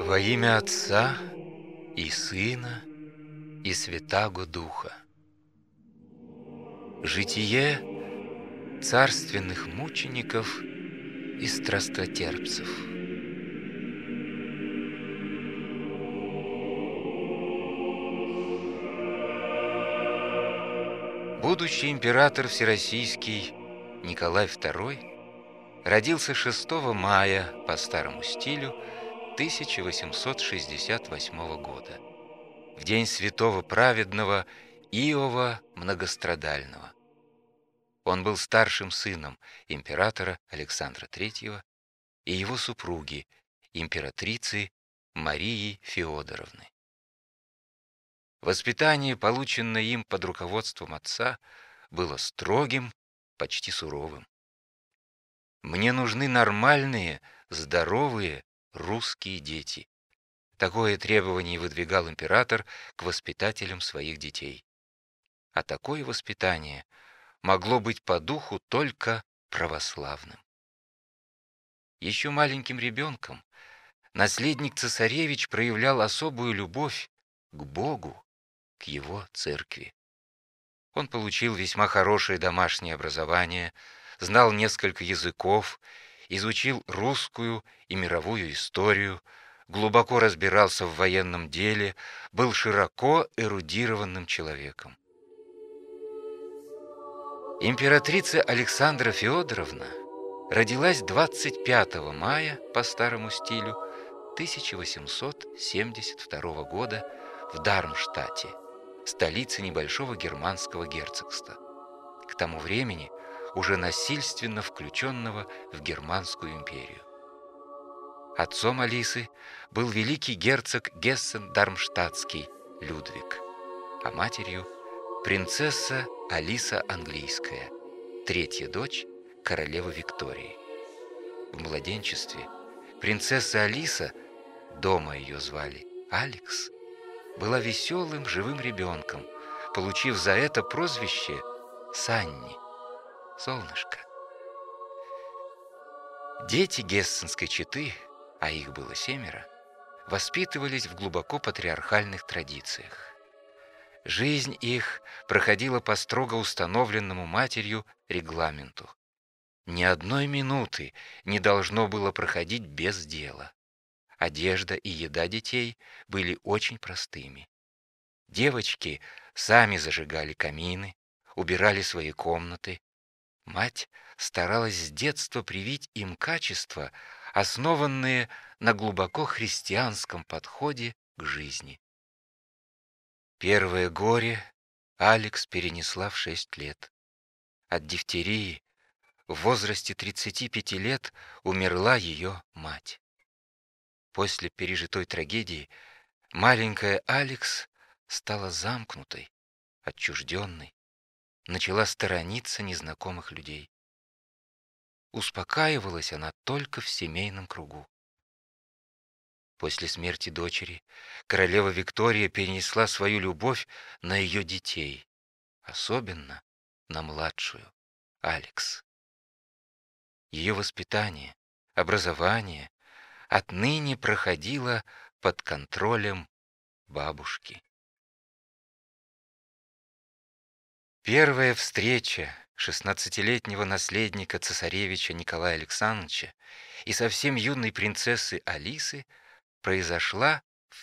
Во имя Отца и Сына и Святаго Духа. Житие царственных мучеников и страстотерпцев. Будущий император всероссийский Николай II родился 6 мая по старому стилю 1868 года, в день святого праведного Иова Многострадального. Он был старшим сыном императора Александра III и его супруги, императрицы Марии Феодоровны. Воспитание, полученное им под руководством отца, было строгим, почти суровым. «Мне нужны нормальные, здоровые русские дети». Такое требование выдвигал император к воспитателям своих детей. А такое воспитание могло быть по духу только православным. Еще маленьким ребенком наследник цесаревич проявлял особую любовь к Богу, к его церкви. Он получил весьма хорошее домашнее образование, знал несколько языков, изучил русскую и мировую историю, глубоко разбирался в военном деле, был широко эрудированным человеком. Императрица Александра Феодоровна родилась 25 мая по старому стилю 1872 года в Дармштадте, столице небольшого германского герцогства, к тому времени уже насильственно включенного в Германскую империю. Отцом Алисы был великий герцог Гессен-Дармштадтский Людвиг, а матерью – принцесса Алиса Английская, третья дочь королевы Виктории. В младенчестве принцесса Алиса, дома ее звали Алекс, была веселым живым ребенком, получив за это прозвище Санни – солнышко. Дети гессенской четы, а их было 7, воспитывались в глубоко патриархальных традициях. Жизнь их проходила по строго установленному матерью регламенту. Ни одной минуты не должно было проходить без дела. Одежда и еда детей были очень простыми. Девочки сами зажигали камины, убирали свои комнаты. Мать старалась с детства привить им качества, основанные на глубоко христианском подходе к жизни. Первое горе Алекс перенесла в 6 лет. От дифтерии в возрасте 35 лет умерла ее мать. После пережитой трагедии маленькая Алекс стала замкнутой, отчужденной, начала сторониться незнакомых людей. Успокаивалась она только в семейном кругу. После смерти дочери королева Виктория перенесла свою любовь на ее детей, особенно на младшую, Алекс. Ее воспитание, образование отныне проходило под контролем бабушки. Первая встреча 16-летнего наследника цесаревича Николая Александровича и совсем юной принцессы Алисы произошла в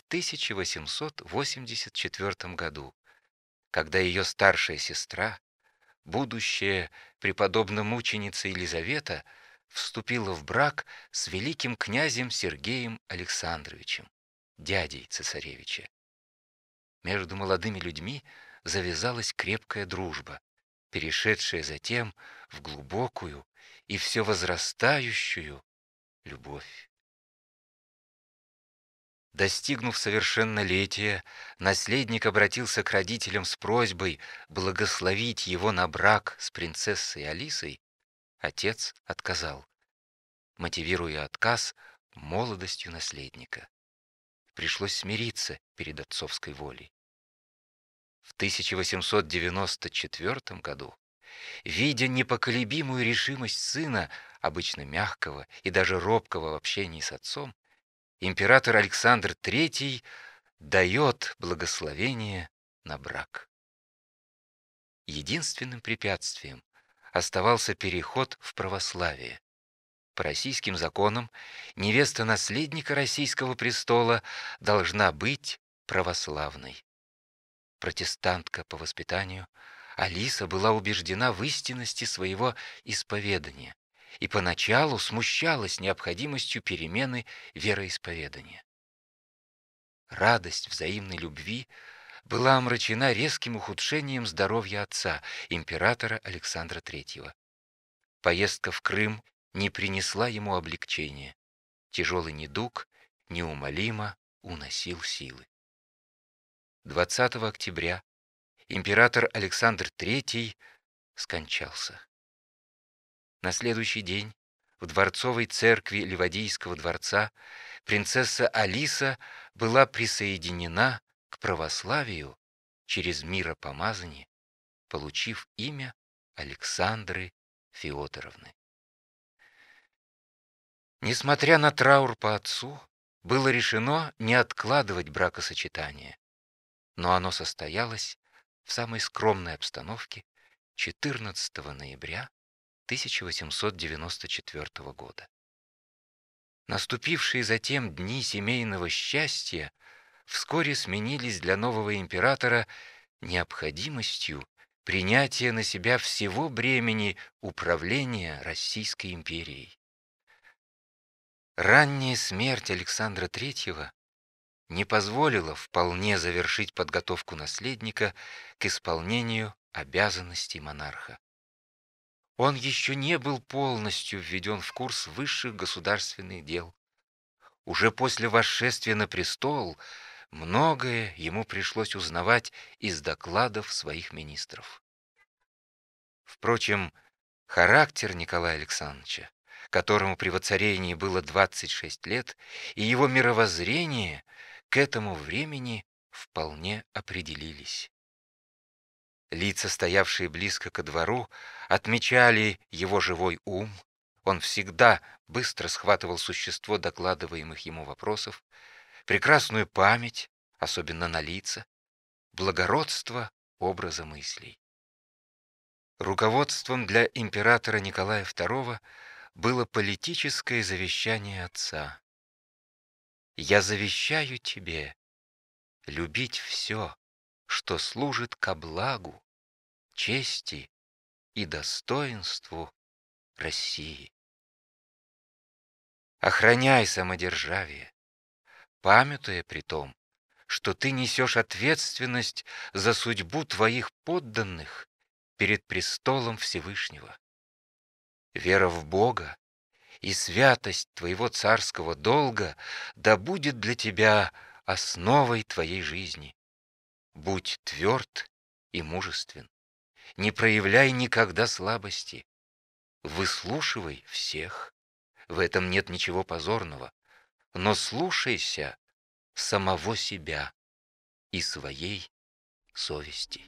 1884 году, когда ее старшая сестра, будущая преподобно-мученица Елизавета, вступила в брак с великим князем Сергеем Александровичем, дядей цесаревича. Между молодыми людьми завязалась крепкая дружба, перешедшая затем в глубокую и все возрастающую любовь. Достигнув совершеннолетия, наследник обратился к родителям с просьбой благословить его на брак с принцессой Алисой. Отец отказал, мотивируя отказ молодостью наследника. Пришлось смириться перед отцовской волей. В 1894 году, видя непоколебимую решимость сына, обычно мягкого и даже робкого в общении с отцом, император Александр III дает благословение на брак. Единственным препятствием оставался переход в православие. По российским законам невеста наследника российского престола должна быть православной. Протестантка по воспитанию, Алиса была убеждена в истинности своего исповедания и поначалу смущалась необходимостью перемены вероисповедания. Радость взаимной любви была омрачена резким ухудшением здоровья отца, императора Александра III. Поездка в Крым не принесла ему облегчения. Тяжелый недуг неумолимо уносил силы. 20 октября император Александр III скончался. На следующий день в дворцовой церкви Ливадийского дворца принцесса Алиса была присоединена к православию через миропомазание, получив имя Александры Феодоровны. Несмотря на траур по отцу, было решено не откладывать бракосочетание, но оно состоялось в самой скромной обстановке 14 ноября 1894 года. Наступившие затем дни семейного счастья вскоре сменились для нового императора необходимостью принятия на себя всего бремени управления Российской империей. Ранняя смерть Александра III не позволила вполне завершить подготовку наследника к исполнению обязанностей монарха. Он еще не был полностью введен в курс высших государственных дел. Уже после восшествия на престол многое ему пришлось узнавать из докладов своих министров. Впрочем, характер Николая Александровича, которому при воцарении было 26 лет, и его мировоззрение к этому времени вполне определились. Лица, стоявшие близко ко двору, отмечали его живой ум. Он всегда быстро схватывал существо докладываемых ему вопросов, прекрасную память, особенно на лица, благородство образа мыслей. Руководством для императора Николая II было политическое завещание отца. «Я завещаю тебе любить все, что служит ко благу, чести и достоинству России. Охраняй самодержавие, памятуя при том, что ты несешь ответственность за судьбу твоих подданных перед престолом Всевышнего. Вера в Бога и святость твоего царского долга да будет для тебя основой твоей жизни. Будь тверд и мужествен. Не проявляй никогда слабости. Выслушивай всех. В этом нет ничего позорного. Но слушайся самого себя и своей совести.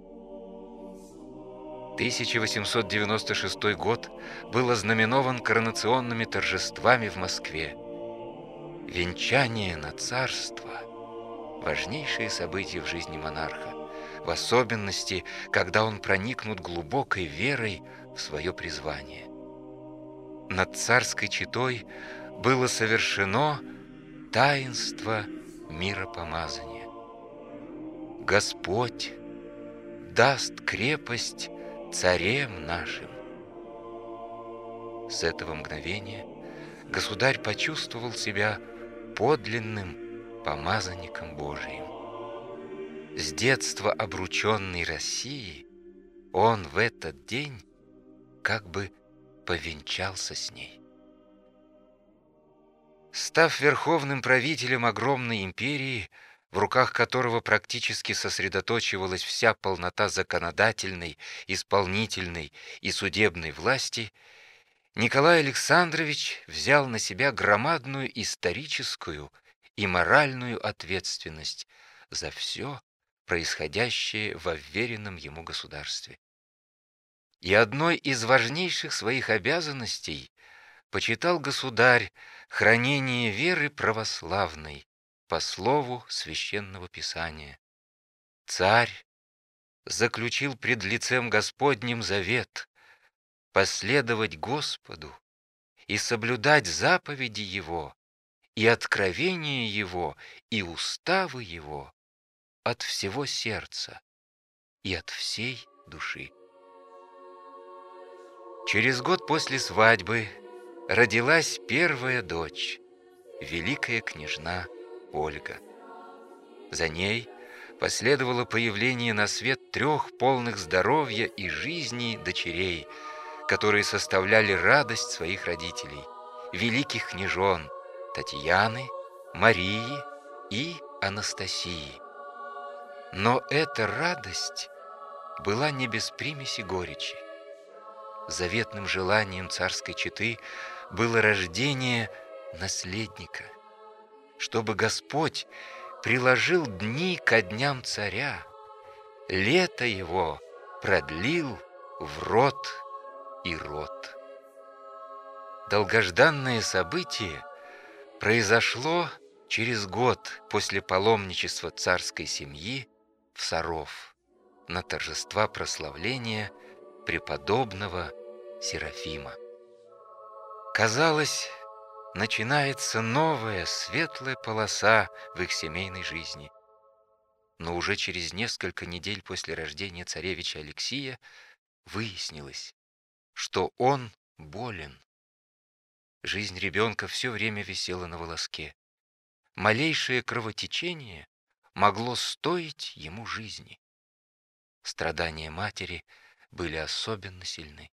1896 год был ознаменован коронационными торжествами в Москве. Венчание на царство – важнейшее событие в жизни монарха, в особенности, когда он проникнут глубокой верой в свое призвание. Над царской четой было совершено таинство миропомазания. Господь даст крепость царем нашим. С этого мгновения государь почувствовал себя подлинным помазанником Божиим. С детства обрученный России, он в этот день как бы повенчался с ней. Став верховным правителем огромной империи, в руках которого практически сосредоточивалась вся полнота законодательной, исполнительной и судебной власти, Николай Александрович взял на себя громадную историческую и моральную ответственность за все происходящее во вверенном ему государстве. И одной из важнейших своих обязанностей почитал государь хранение веры православной по слову священного писания. Царь заключил пред лицем Господним завет последовать Господу и соблюдать заповеди Его, и откровения Его, и уставы Его от всего сердца и от всей души. Через год после свадьбы родилась первая дочь, великая княжна Ольга. За ней последовало появление на свет 3 полных здоровья и жизни дочерей, которые составляли радость своих родителей, великих княжон Татьяны, Марии и Анастасии. Но эта радость была не без примеси горечи. Заветным желанием царской четы было рождение наследника, чтобы Господь приложил дни ко дням царя, лето его продлил в род и род. Долгожданное событие произошло через год после паломничества царской семьи в Саров на торжества прославления преподобного Серафима. Казалось, начинается новая светлая полоса в их семейной жизни. Но уже через несколько недель после рождения царевича Алексия выяснилось, что он болен. Жизнь ребенка все время висела на волоске. Малейшее кровотечение могло стоить ему жизни. Страдания матери были особенно сильны.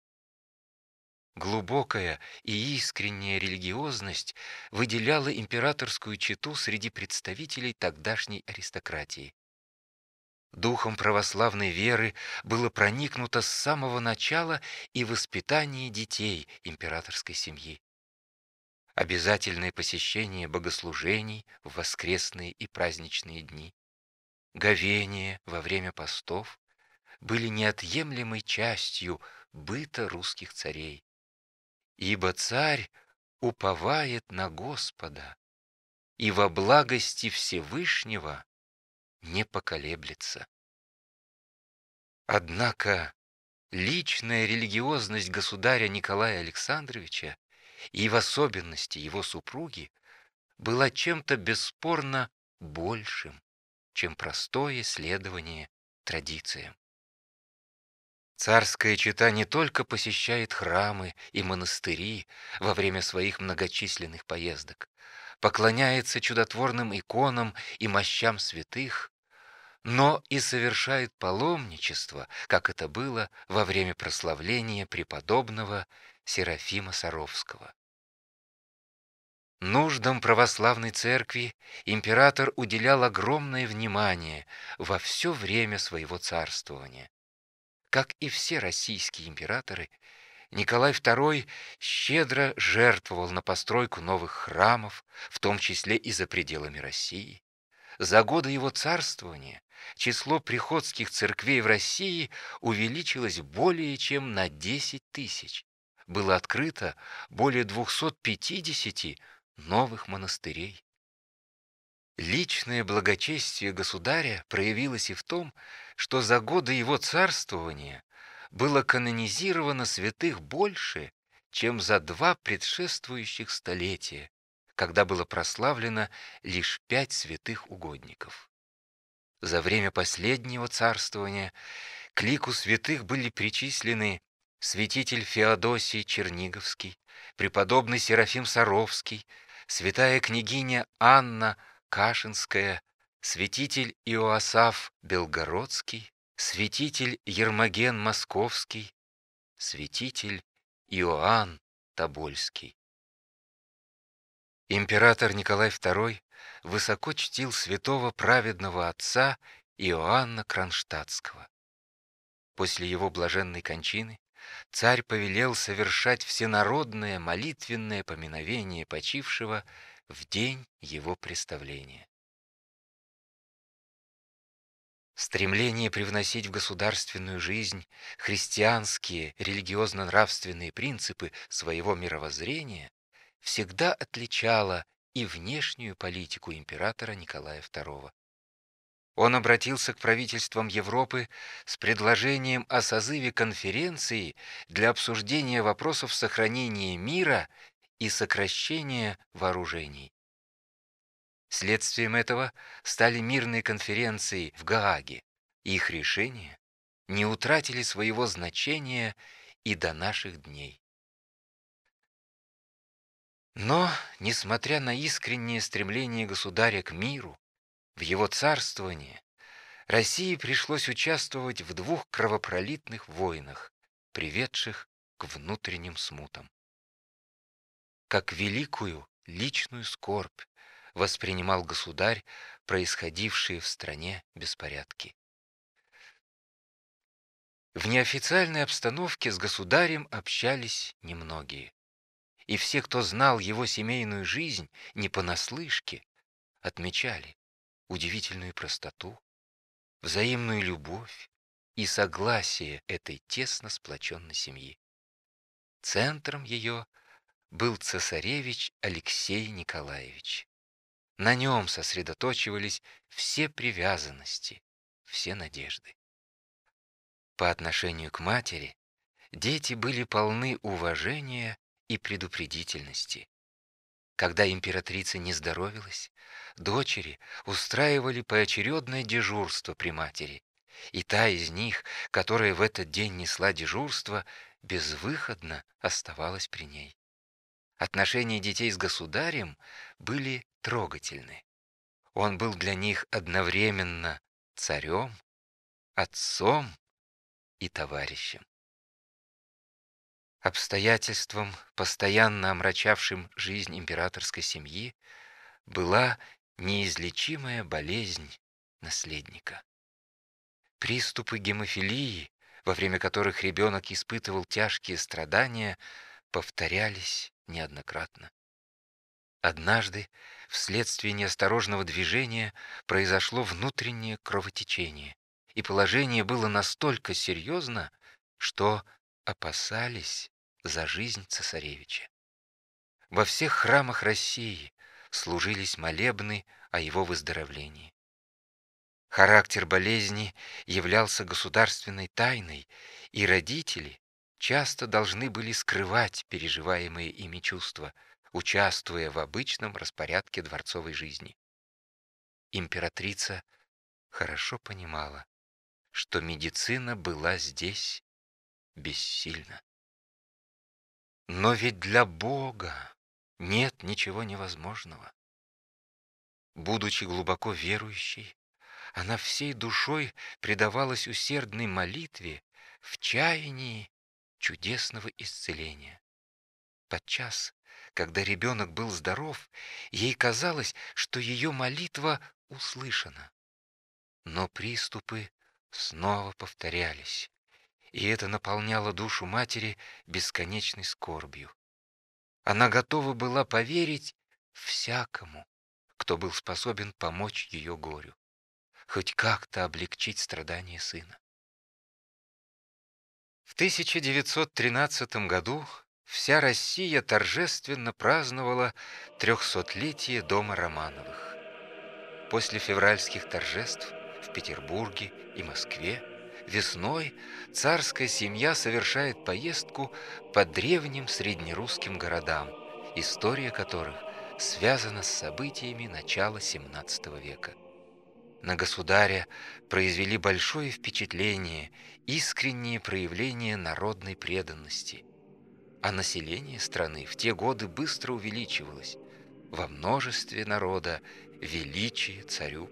Глубокая и искренняя религиозность выделяла императорскую чету среди представителей тогдашней аристократии. Духом православной веры было проникнуто с самого начала и воспитание детей императорской семьи. Обязательное посещение богослужений в воскресные и праздничные дни, говение во время постов были неотъемлемой частью быта русских царей. Ибо царь уповает на Господа и во благости Всевышнего не поколеблется. Однако личная религиозность государя Николая Александровича и в особенности его супруги была чем-то бесспорно большим, чем простое следование традициям. Царская чета не только посещает храмы и монастыри во время своих многочисленных поездок, поклоняется чудотворным иконам и мощам святых, но и совершает паломничество, как это было во время прославления преподобного Серафима Саровского. Нуждам православной церкви император уделял огромное внимание во все время своего царствования. Как и все российские императоры, Николай II щедро жертвовал на постройку новых храмов, в том числе и за пределами России. За годы его царствования число приходских церквей в России увеличилось более чем на 10 тысяч. Было открыто более 250 новых монастырей. Личное благочестие государя проявилось и в том, что за годы его царствования было канонизировано святых больше, чем за 2 предшествующих столетия, когда было прославлено лишь 5 святых угодников. За время последнего царствования к лику святых были причислены святитель Феодосий Черниговский, преподобный Серафим Саровский, святая княгиня Анна Кашинская, святитель Иоасаф Белгородский, святитель Ермоген Московский, святитель Иоанн Тобольский. Император Николай II высоко чтил святого праведного отца Иоанна Кронштадтского. После его блаженной кончины царь повелел совершать всенародное молитвенное поминовение почившего в день его представления. Стремление привносить в государственную жизнь христианские религиозно-нравственные принципы своего мировоззрения всегда отличало и внешнюю политику императора Николая II. Он обратился к правительствам Европы с предложением о созыве конференции для обсуждения вопросов сохранения мира и сокращения вооружений. Следствием этого стали мирные конференции в Гааге, и их решения не утратили своего значения и до наших дней. Но, несмотря на искреннее стремление государя к миру, в его царствовании России пришлось участвовать в двух кровопролитных войнах, приведших к внутренним смутам. Как великую личную скорбь воспринимал государь происходившие в стране беспорядки. В неофициальной обстановке с государем общались немногие, и все, кто знал его семейную жизнь не понаслышке, отмечали удивительную простоту, взаимную любовь и согласие этой тесно сплоченной семьи. Центром ее был цесаревич Алексей Николаевич. На нем сосредоточивались все привязанности, все надежды. По отношению к матери дети были полны уважения и предупредительности. Когда императрица не здоровилась, дочери устраивали поочередное дежурство при матери, и та из них, которая в этот день несла дежурство, безвыходно оставалась при ней. Отношения детей с государем были трогательны. Он был для них одновременно царем, отцом и товарищем. Обстоятельством, постоянно омрачавшим жизнь императорской семьи, была неизлечимая болезнь наследника. Приступы гемофилии, во время которых ребенок испытывал тяжкие страдания, повторялись неоднократно. Однажды, вследствие неосторожного движения, произошло внутреннее кровотечение, и положение было настолько серьезно, что опасались за жизнь цесаревича. Во всех храмах России служились молебны о его выздоровлении. Характер болезни являлся государственной тайной, и родители часто должны были скрывать переживаемые ими чувства, участвуя в обычном распорядке дворцовой жизни. Императрица хорошо понимала, что медицина была здесь бессильна. Но ведь для Бога нет ничего невозможного. Будучи глубоко верующей, она всей душой предавалась усердной молитве в чаянии чудесного исцеления. Подчас, когда ребенок был здоров, ей казалось, что ее молитва услышана. Но приступы снова повторялись, и это наполняло душу матери бесконечной скорбью. Она готова была поверить всякому, кто был способен помочь ее горю, хоть как-то облегчить страдания сына. В 1913 году вся Россия торжественно праздновала 300-летие дома Романовых. После февральских торжеств в Петербурге и Москве весной царская семья совершает поездку по древним среднерусским городам, история которых связана с событиями начала XVII века. На государя произвели большое впечатление искренние проявления народной преданности, а население страны в те годы быстро увеличивалось, во множестве народа величие царю.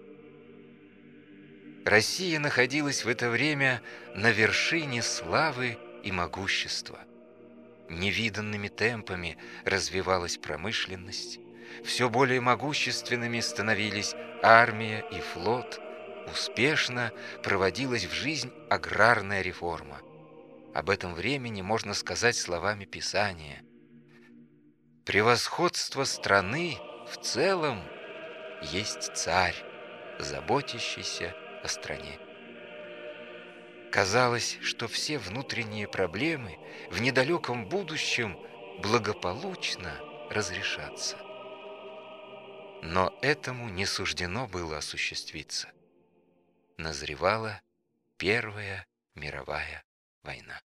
Россия находилась в это время на вершине славы и могущества. Невиданными темпами развивалась промышленность, все более могущественными становились армия и флот, успешно проводилась в жизнь аграрная реформа. Об этом времени можно сказать словами Писания: «Превосходство страны в целом есть царь, заботящийся о стране». Казалось, что все внутренние проблемы в недалеком будущем благополучно разрешатся. Но этому не суждено было осуществиться. Назревала Первая мировая война.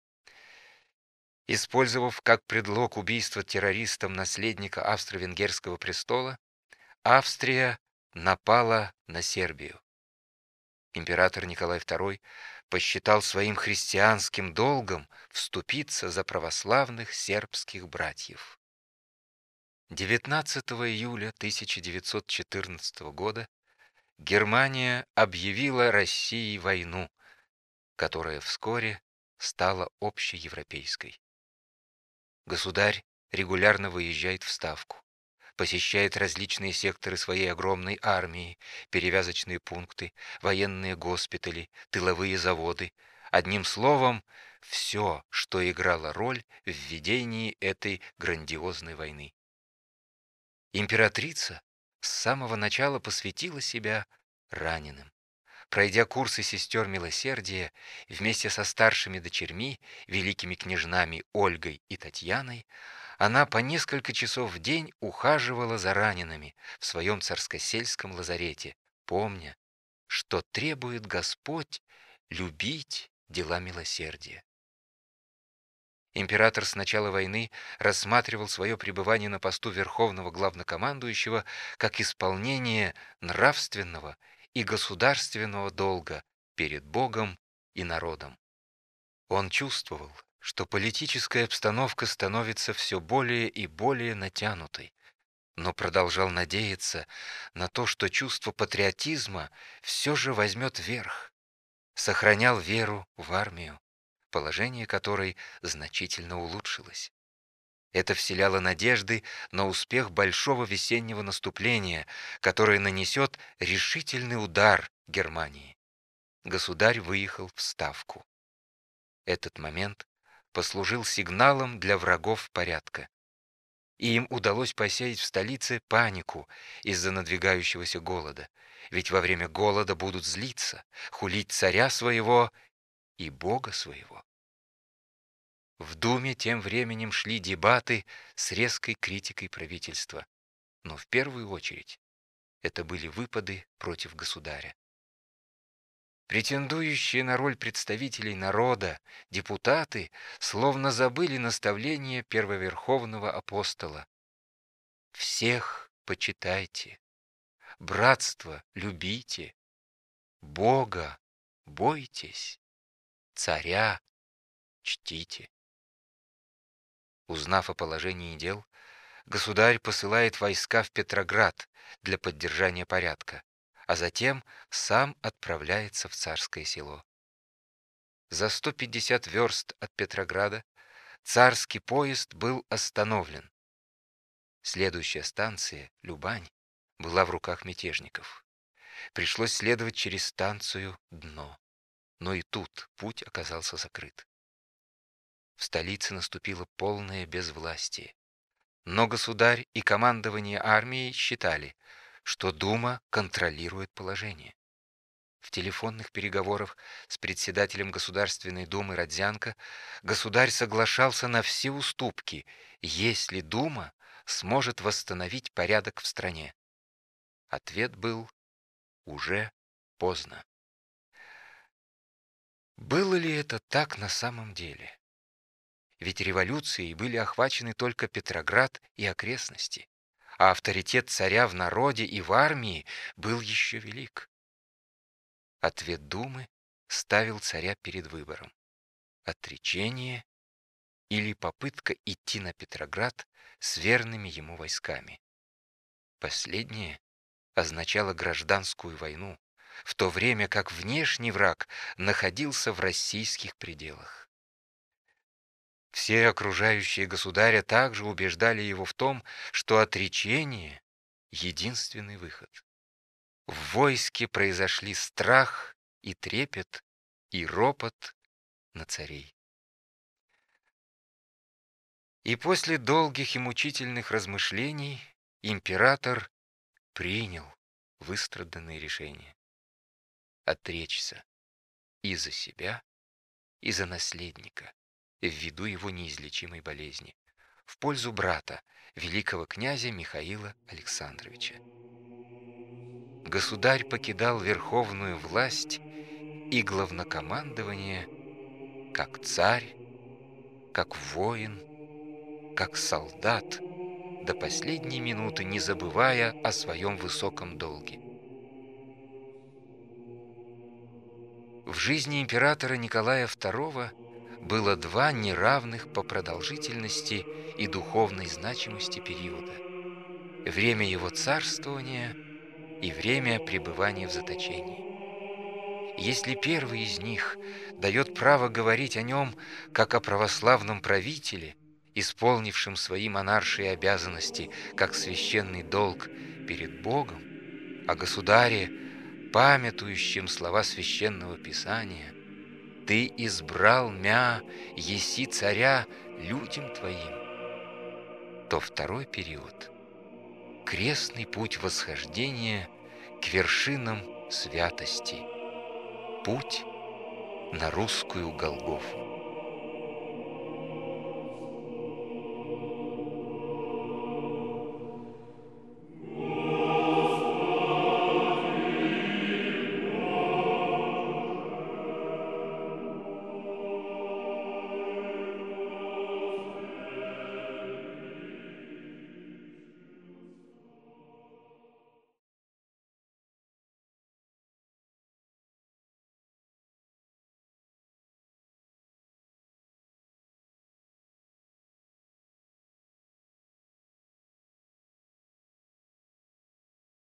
Использовав как предлог убийство террористом наследника австро-венгерского престола, Австрия напала на Сербию. Император Николай II посчитал своим христианским долгом вступиться за православных сербских братьев. 19 июля 1914 года Германия объявила России войну, которая вскоре стала общеевропейской. Государь регулярно выезжает в Ставку, посещает различные секторы своей огромной армии, перевязочные пункты, военные госпитали, тыловые заводы. Одним словом, все, что играло роль в ведении этой грандиозной войны. Императрица с самого начала посвятила себя раненым. Пройдя курсы сестер милосердия, вместе со старшими дочерьми, великими княжнами Ольгой и Татьяной, она по несколько часов в день ухаживала за ранеными в своем царскосельском лазарете, помня, что требует Господь любить дела милосердия. Император с начала войны рассматривал свое пребывание на посту верховного главнокомандующего как исполнение нравственного и государственного долга перед Богом и народом. Он чувствовал, что политическая обстановка становится все более и более натянутой, но продолжал надеяться на то, что чувство патриотизма все же возьмет верх, сохранял веру в армию, положение которой значительно улучшилось. Это вселяло надежды на успех большого весеннего наступления, которое нанесет решительный удар Германии. Государь выехал в Ставку. Этот момент послужил сигналом для врагов порядка. И им удалось посеять в столице панику из-за надвигающегося голода. Ведь во время голода будут злиться, хулить царя своего и Бога своего. В Думе тем временем шли дебаты с резкой критикой правительства. Но в первую очередь это были выпады против государя. Претендующие на роль представителей народа депутаты словно забыли наставление первоверховного апостола. «Всех почитайте, братство любите, Бога бойтесь, царя чтите». Узнав о положении дел, государь посылает войска в Петроград для поддержания порядка, а затем сам отправляется в Царское Село. За 150 верст от Петрограда царский поезд был остановлен. Следующая станция, Любань, была в руках мятежников. Пришлось следовать через станцию Дно, но и тут путь оказался закрыт. В столице наступило полное безвластие. Но государь и командование армией считали, что Дума контролирует положение. В телефонных переговорах с председателем Государственной Думы Родзянко государь соглашался на все уступки, если Дума сможет восстановить порядок в стране. Ответ был: уже поздно. Было ли это так на самом деле? Ведь революцией были охвачены только Петроград и окрестности, а авторитет царя в народе и в армии был еще велик. Ответ Думы ставил царя перед выбором: отречение или попытка идти на Петроград с верными ему войсками. Последнее означало гражданскую войну, в то время как внешний враг находился в российских пределах. Все окружающие государя также убеждали его в том, что отречение — единственный выход. В войске произошли страх и трепет, и ропот на царей. И после долгих и мучительных размышлений император принял выстраданное решение — отречься. и за себя, и за наследника, ввиду его неизлечимой болезни, в пользу брата, великого князя Михаила Александровича. Государь покидал верховную власть и главнокомандование как царь, как воин, как солдат, до последней минуты не забывая о своем высоком долге. В жизни императора Николая II было два неравных по продолжительности и духовной значимости периода: время его царствования и время пребывания в заточении. Если первый из них дает право говорить о нем как о православном правителе, исполнившем свои монаршие обязанности как священный долг перед Богом, о государе, памятующем слова священного писания: «Ты избрал мя, еси царя людям твоим», то второй период — крестный путь восхождения к вершинам святости, путь на русскую Голгофу.